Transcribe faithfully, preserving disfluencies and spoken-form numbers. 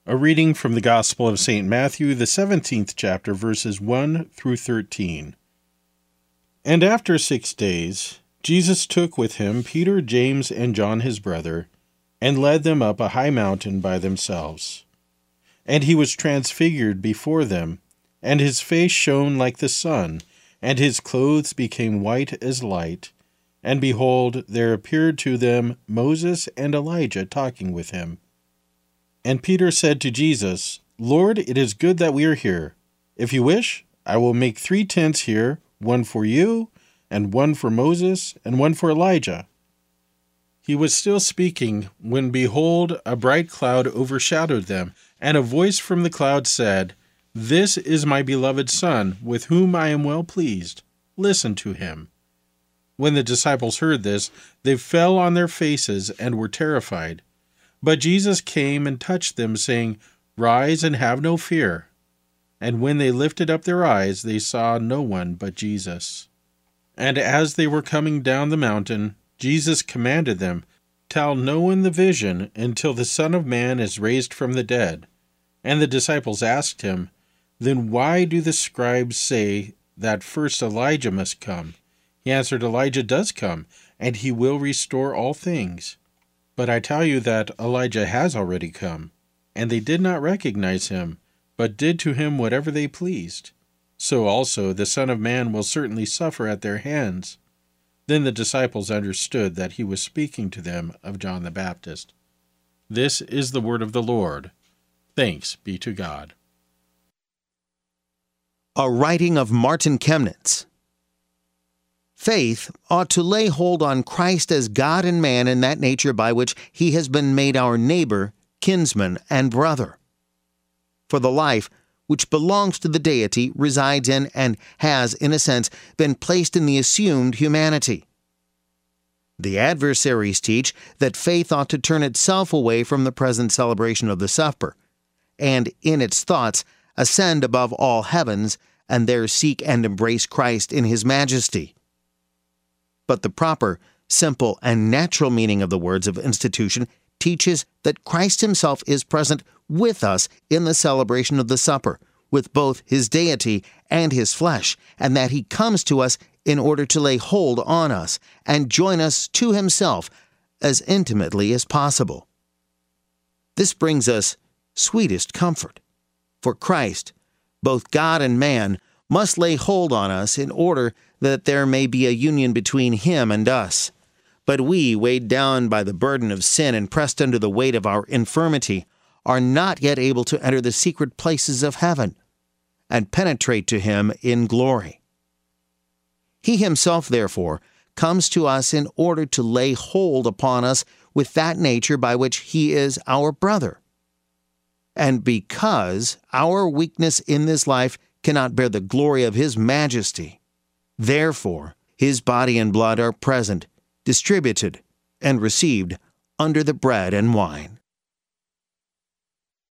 A reading from the Gospel of Saint Matthew, the seventeenth chapter, verses one through thirteen. And after six days, Jesus took with him Peter, James, and John his brother, and led them up a high mountain by themselves. And he was transfigured before them, and his face shone like the sun, and his clothes became white as light. And behold, there appeared to them Moses and Elijah talking with him. And Peter said to Jesus, Lord, it is good that we are here. If you wish, I will make three tents here, one for you, and one for Moses, and one for Elijah. He was still speaking, when behold, a bright cloud overshadowed them, and a voice from the cloud said, This is my beloved Son, with whom I am well pleased. Listen to him. When the disciples heard this, they fell on their faces and were terrified. But Jesus came and touched them, saying, Rise and have no fear. And when they lifted up their eyes, they saw no one but Jesus. And as they were coming down the mountain, Jesus commanded them, Tell no one the vision until the Son of Man is raised from the dead. And the disciples asked him, Then why do the scribes say that first Elijah must come? He answered, Elijah does come, and he will restore all things. But I tell you that Elijah has already come, and they did not recognize him, but did to him whatever they pleased. So also the Son of Man will certainly suffer at their hands. Then the disciples understood that he was speaking to them of John the Baptist. This is the word of the Lord. Thanks be to God. A writing of Martin Chemnitz. Faith ought to lay hold on Christ as God and man in that nature by which he has been made our neighbor, kinsman, and brother. For the life which belongs to the deity resides in and has, in a sense, been placed in the assumed humanity. The adversaries teach that faith ought to turn itself away from the present celebration of the supper, and in its thoughts ascend above all heavens, and there seek and embrace Christ in his majesty. But the proper, simple, and natural meaning of the words of institution teaches that Christ himself is present with us in the celebration of the supper, with both his deity and his flesh, and that he comes to us in order to lay hold on us and join us to himself as intimately as possible. This brings us sweetest comfort, for Christ, both God and man, must lay hold on us in order that there may be a union between him and us. But we, weighed down by the burden of sin and pressed under the weight of our infirmity, are not yet able to enter the secret places of heaven and penetrate to him in glory. He himself, therefore, comes to us in order to lay hold upon us with that nature by which he is our brother. And because our weakness in this life cannot bear the glory of his majesty, therefore his body and blood are present, distributed, and received under the bread and wine.